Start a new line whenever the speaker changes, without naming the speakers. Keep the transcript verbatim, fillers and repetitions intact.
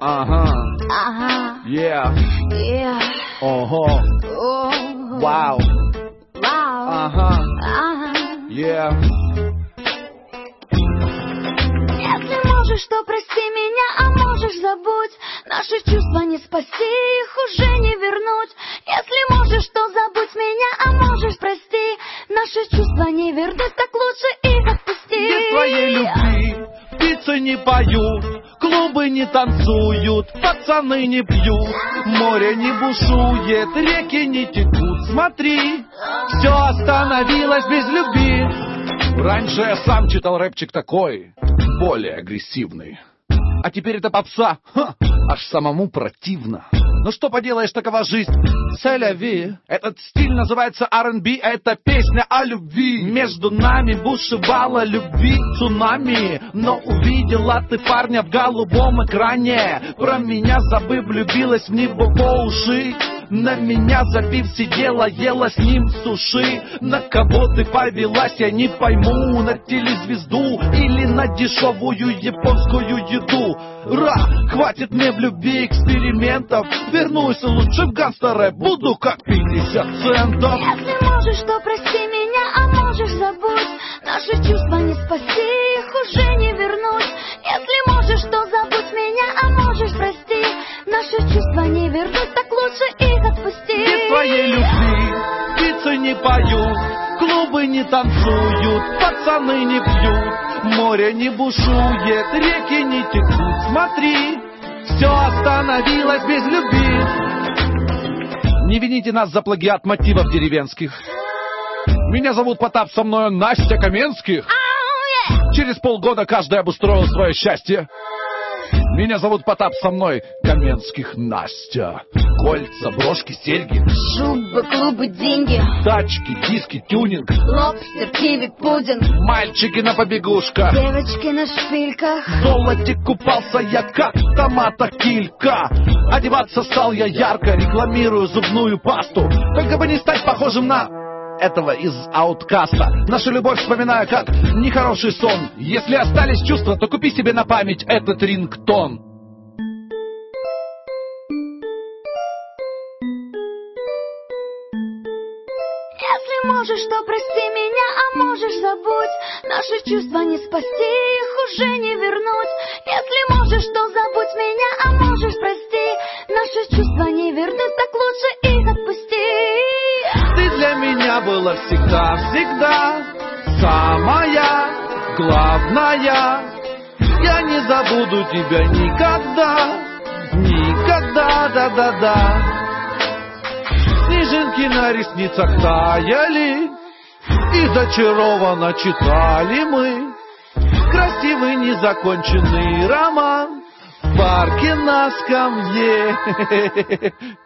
Ага.
Ага.
Yeah.
Yeah.
Ого.
О.
Вау.
Вау.
Ага.
Ага.
Yeah.
Если можешь, то прости меня, а можешь забудь. Наши чувства не спасти, их уже не вернуть. Если можешь, то забудь меня, а можешь прости. Наши чувства не вернуть, так лучше их отпусти.
Без твоей любви птицы не поют, клубы не танцуют, пацаны не пьют, море не бушует, реки не текут. Смотри, все остановилось без любви. Раньше я сам читал рэпчик такой, более агрессивный. А теперь это попса, ха, аж самому противно. Ну что поделаешь, такова жизнь. Селяви. Этот стиль называется ар энд би, а это песня о любви. Между нами бушевала любви цунами, но увидела ты парня в голубом экране. Про меня забыв, влюбилась в него по уши. На меня забив, сидела, ела с ним суши. На кого ты повелась, я не пойму. На телезвезду или на дешевую японскую еду. Ра, хватит мне в любви экспериментов. Вернусь лучше в гангстер-рэп, буду как пятьдесят центов.
Если можешь, то прости меня, а можешь забудь. Наши чувства не спасти, их уже не вернуть. Если можешь, то забудь меня, а можешь прости. Наши чувства не вернуть, так лучше их отпусти.
Без твоей любви птицы не поют, клубы не танцуют, пацаны не пьют, море не бушует, реки не текут. Смотри, все остановилось без любви. Не вините нас за плагиат мотивов деревенских. Меня зовут Потап, со мною Настя Каменских.
Oh, yeah.
Через полгода каждый обустроил свое счастье. Меня зовут Потап, со мной Каменских Настя. Кольца, брошки, серьги,
Шубы, клубы, деньги,
тачки, диски, тюнинг,
лобстер, киви, пудинг,
мальчики на побегушках,
девочки на шпильках.
в золоте купался я, как томата килька. Одеваться стал я ярко, рекламирую зубную пасту. Только бы не стать похожим на этого из ауткаста. Нашу любовь вспоминаю как нехороший сон. Если остались чувства, то купи себе на память этот рингтон.
Если можешь, то прости меня, а можешь забудь. Наши чувства не спасти, их уже не вернуть. Если можешь, то забудь меня, а можешь прости. Наши чувства не вернуть, так лучше их отпусти.
Ты для меня была всегда, всегда самая главная. Я не забуду тебя никогда, никогда, да-да-да. Снежинки на ресницах таяли, и зачарованно читали мы красивый незаконченный роман в парке на скамье.